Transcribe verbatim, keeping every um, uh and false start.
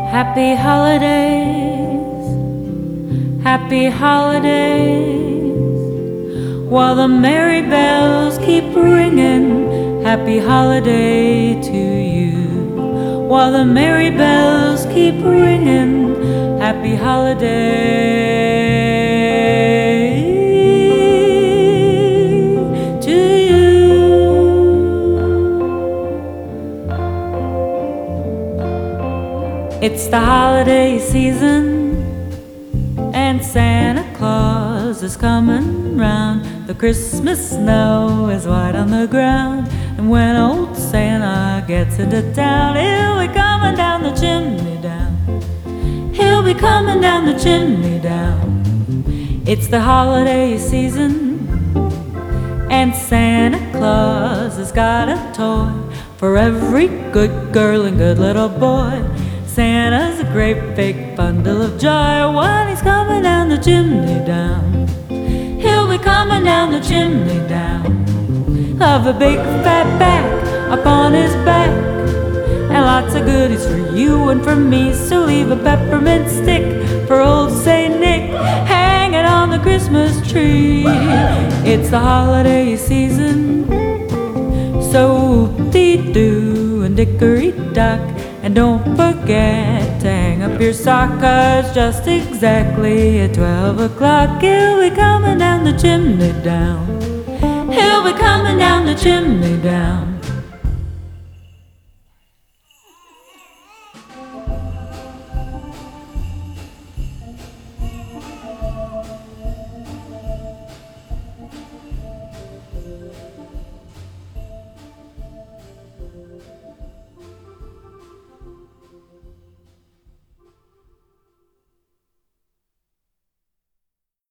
Happy holidays, happy holidays, while the merry bells keep ringing. Happy holiday to you, while the merry bells keep ringing. Happy holiday to you. It's the holiday season, and Santa Claus is coming round. The Christmas snow is white on the ground, and when old Santa gets into town, he'll be coming down the chimney down. He'll be coming down the chimney down. It's the holiday season, and Santa Claus has got a toy for every good girl and good little boy. Santa's a great big bundle of joy when he's coming down the chimney down. He'll be coming down the chimney down. Of a big fat bag upon his back, and lots of goodies for you and for me. So leave a peppermint stick for old Saint Nick, hang it on the Christmas tree. It's the holiday season, so whoop-dee-doo and dickory-dock. And don't forget to hang up your sock, 'cause just exactly at twelve o'clock he'll be coming down the chimney down. He'll be coming down the chimney down.